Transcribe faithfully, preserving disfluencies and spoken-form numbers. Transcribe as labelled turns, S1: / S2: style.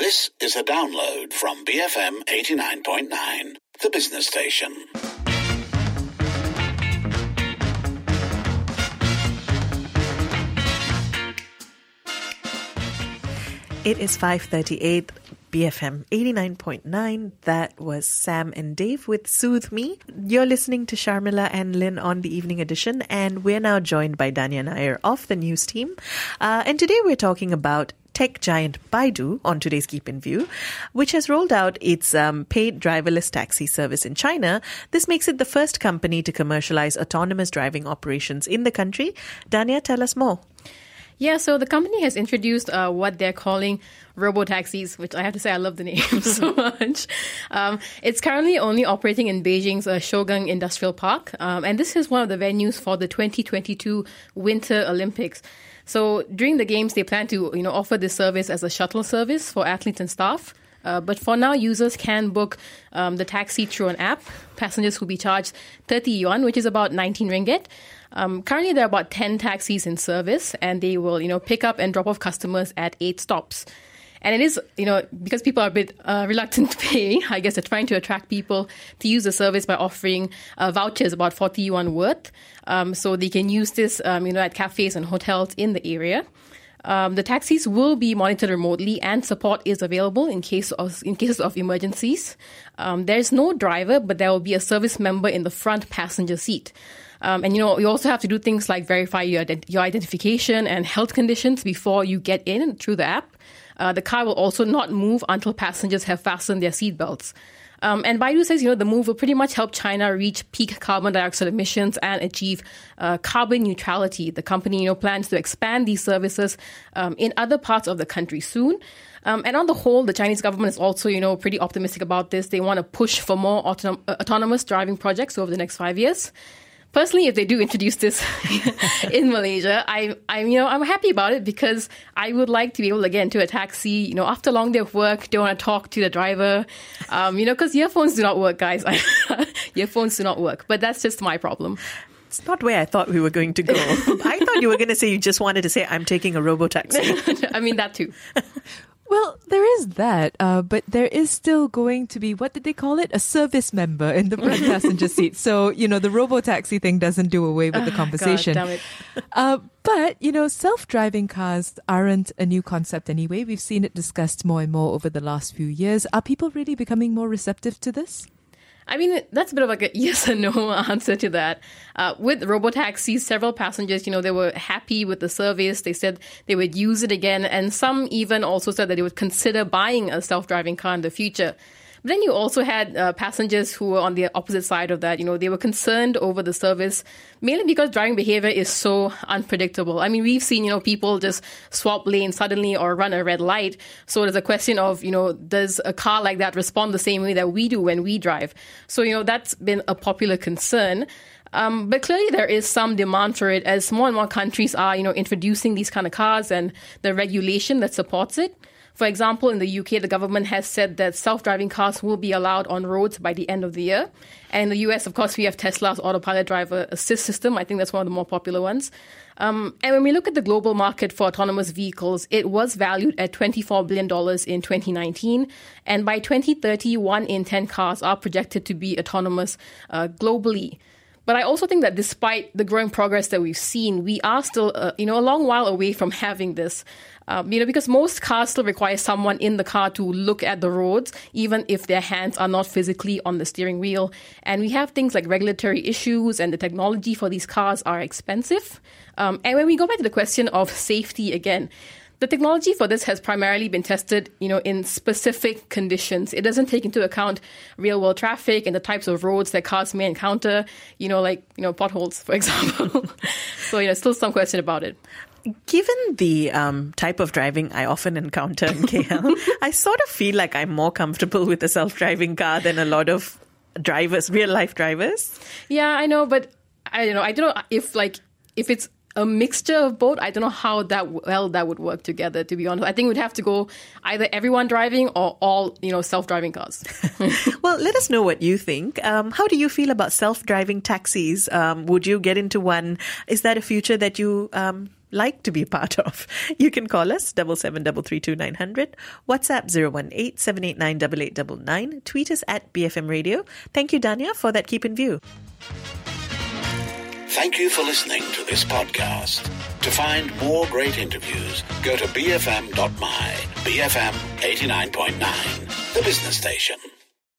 S1: This is a download from B F M eighty-nine point nine, the business station.
S2: It is five thirty-eight, B F M eighty-nine point nine. That was Sam and Dave with Soothe Me. You're listening to Sharmila and Lynn on the Evening Edition, and we're now joined by Danya Nair of the news team. Uh, and today we're talking about tech giant Baidu on today's Keep in View, which has rolled out its um, paid driverless taxi service in China. This makes it the first company to commercialize autonomous driving operations in the country. Danya, tell us more.
S3: Yeah, so the company has introduced uh, what they're calling robo-taxis, which I have to say I love the name so much. Um, it's currently only operating in Beijing's uh, Shougang Industrial Park, um, and this is one of the venues for the twenty twenty-two Winter Olympics. So during the games, they plan to you know offer this service as a shuttle service for athletes and staff. Uh, but for now, users can book um, the taxi through an app. Passengers will be charged thirty yuan, which is about nineteen ringgit. Um, currently, there are about ten taxis in service, and they will, you know, pick up and drop off customers at eight stops. And it is, you know, because people are a bit uh, reluctant to pay, I guess they're trying to attract people to use the service by offering uh, vouchers about forty yuan worth. Um, so they can use this, um, you know, at cafes and hotels in the area. Um, the taxis will be monitored remotely, and support is available in case of in cases of emergencies. Um, there's no driver, but there will be a service member in the front passenger seat. Um, and, you know, you also have to do things like verify your, your identification and health conditions before you get in through the app. Uh, the car will also not move until passengers have fastened their seatbelts. Um, and Baidu says, you know, the move will pretty much help China reach peak carbon dioxide emissions and achieve uh, carbon neutrality. The company, you know, plans to expand these services um, in other parts of the country soon. Um, and on the whole, the Chinese government is also, you know, pretty optimistic about this. They want to push for more autom- uh, autonomous driving projects over the next five years. Personally, if they do introduce this in Malaysia, I, I'm, you know, I'm happy about it because I would like to be able to get into a taxi, you know, after a long day of work, don't want to talk to the driver, um, you know, because earphones do not work, guys. Earphones do not work, but that's just my problem.
S2: It's not where I thought we were going to go. I thought you were going to say you just wanted to say, I'm taking a robo-taxi.
S3: I mean, that too.
S4: Well, there is that, uh, but there is still going to be, what did they call it? A service member in the front passenger seat. So, you know, the robo-taxi thing doesn't do away with the conversation.
S3: God damn it.
S4: Uh, but, you know, self-driving cars aren't a new concept anyway. We've seen it discussed more and more over the last few years. Are people really becoming more receptive to this?
S3: I mean, that's a bit of like a yes or no answer to that. Uh, with robo-taxis, several passengers, you know, they were happy with the service. They said they would use it again. And some even also said that they would consider buying a self-driving car in the future. But then you also had uh, passengers who were on the opposite side of that. You know, they were concerned over the service, mainly because driving behavior is so unpredictable. I mean, we've seen, you know, people just swap lanes suddenly or run a red light. So there's a question of, you know, does a car like that respond the same way that we do when we drive? So, you know, that's been a popular concern. Um, but clearly there is some demand for it as more and more countries are, you know, introducing these kind of cars and the regulation that supports it. For example, in the U K, the government has said that self-driving cars will be allowed on roads by the end of the year. And in the U S, of course, we have Tesla's autopilot driver assist system. I think that's one of the more popular ones. Um, and when we look at the global market for autonomous vehicles, it was valued at twenty-four billion dollars in twenty nineteen. And by twenty thirty, one in ten cars are projected to be autonomous uh, globally. But I also think that despite the growing progress that we've seen, we are still, uh, you know, a long while away from having this. Um, you know, because most cars still require someone in the car to look at the roads, even if their hands are not physically on the steering wheel. And we have things like regulatory issues, and the technology for these cars are expensive. Um, and when we go back to the question of safety again, the technology for this has primarily been tested, you know, in specific conditions. It doesn't take into account real-world traffic and the types of roads that cars may encounter, you know, like, you know, potholes, for example. So, you know, still some question about it.
S2: Given the um, type of driving I often encounter in K L, I sort of feel like I'm more comfortable with a self-driving car than a lot of drivers, real-life drivers.
S3: Yeah, I know, but I don't know. I don't know if, like, if it's a mixture of both, I don't know how that well that would work together, to be honest. I think we'd have to go either everyone driving or all, you know, self-driving cars.
S2: Well, let us know what you think. Um, how do you feel about self-driving taxis? Um, would you get into one? Is that a future that you um, like to be a part of. You can call us double seven double three two nine hundred, WhatsApp zero one eight seven eight nine eight eight nine nine, tweet us at B F M Radio. Thank you, Dania, for that Keep in View.
S1: Thank you for listening to this podcast. To find more great interviews, go to b f m dot m y. B F M eighty-nine point nine, the business station.